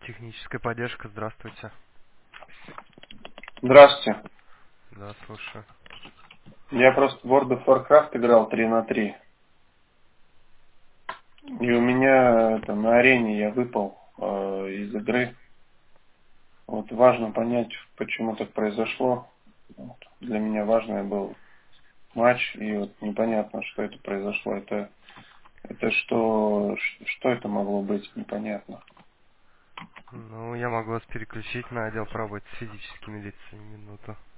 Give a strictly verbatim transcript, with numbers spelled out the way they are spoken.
Техническая поддержка, здравствуйте. Здравствуйте. Да, слушаю. Я просто в World of Warcraft играл три на три. И у меня это, на арене я выпал э, из игры. Вот важно понять, почему так произошло. Вот. Для меня важный был матч, и вот непонятно, что это произошло. Это, это что, ш- что это могло быть, непонятно. Ну, я могу вас переключить на отдел по работе с физическими лицами минуту.